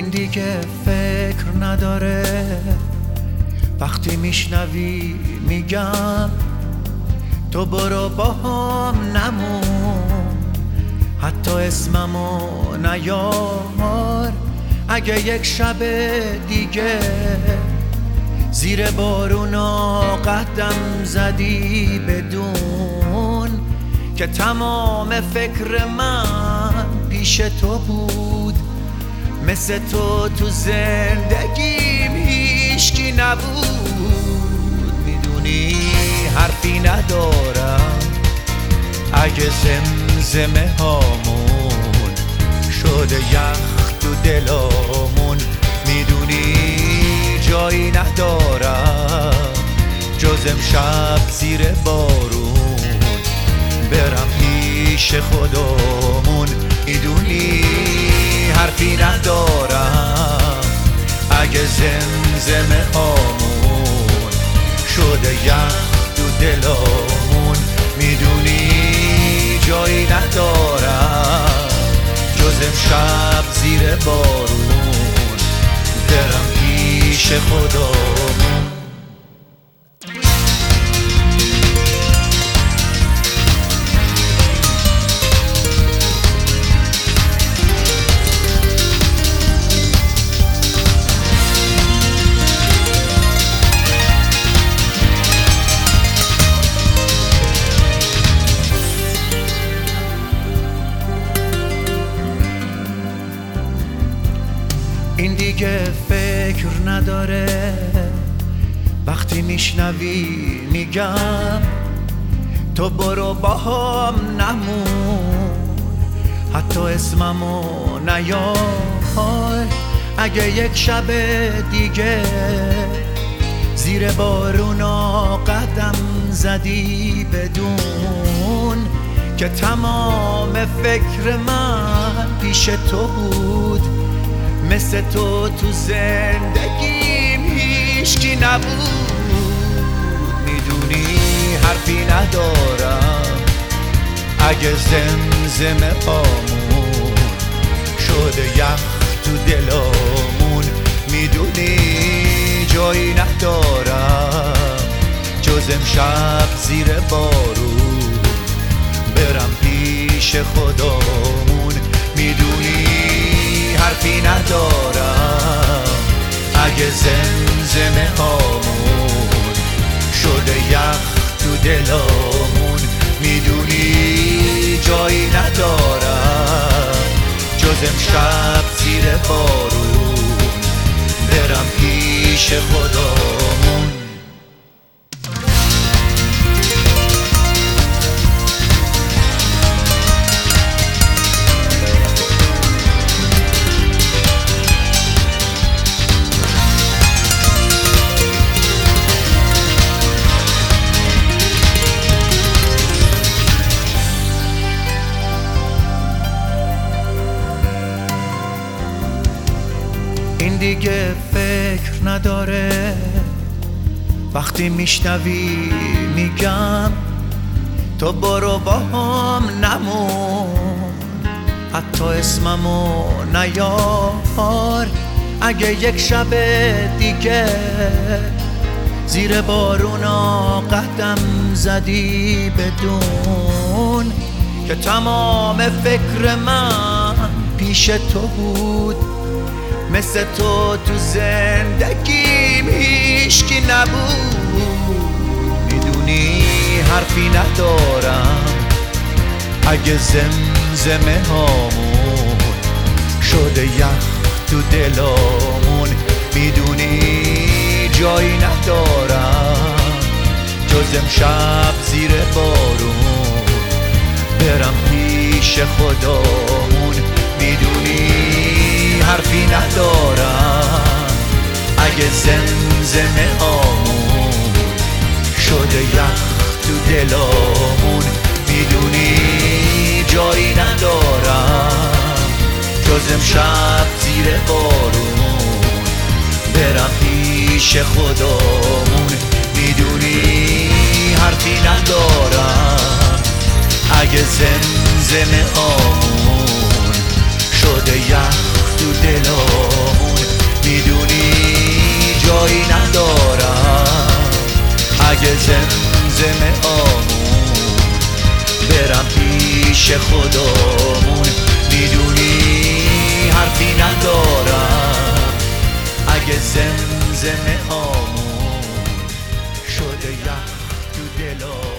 دیگه فکر نداره. وقتی میشنوی میگم تو برو با هم نمون، حتی اسممو نیار. اگه یک شب دیگه زیر بارونا قدم زدی بدون که تمام فکر من پیش تو بود، مثل تو زندگیم هیچکی نبود. میدونی حرفی ندارم اگه زمزمه هامون شده یخ تو دلامون. میدونی جایی ندارم جز امشب زیر بارون برم پیش خودمون. میدونی حرفی ندارم اگه زمزمه هامون شده یخ تو دلامون. میدونی جایی ندارم جز امشب زیر بارون برم پیش خودمون. این دیگه فکر نداره. وقتی میشنوی میگم تو برو با هم نمون، حتی اسممو نیار. اگه یک شب دیگه زیر بارونا قدم زدی بدون که تمام فکر من پیش تو بود، مثل تو زندگیم هیچکی نبود. میدونی حرفی ندارم اگه زمزمه هامون شده یخ تو دلامون. میدونی جایی ندارم جز امشب زیر بارون برم پیش خودمون. میدونی حرفی ندارم اگه زمزمه هامون شده یخ تو دلامون. میدونی جایی ندارم جز امشب زیر بارون برم پیش خودمون. این دیگه فکر نداره. وقتی میشنوی میگم تو برو با هم نمون، حتی اسممو نیار. اگه یک شب دیگه زیر بارونا قدم زدی بدون که تمام فکر من پیش تو بود، مثل تو زندگیم هیچکی نبود. میدونی حرفی ندارم اگه زمزمه هامون شده یخ تو دلامون. میدونی جایی ندارم جز امشب زیر بارون برم پیش خودمون. میدونی حرفی ندارم اگه زمزمه هامون شده یخ تو دلامون. میدونی جایی ندارم جز امشب زیر بارون برم پیش خودمون. میدونی حرفی ندارم اگه زمزمه هامون شده یخ تو دلامون. پیش خودمون، میدونی حرفی ندارم اگه زمزمه هامون شده یخ تو دلم.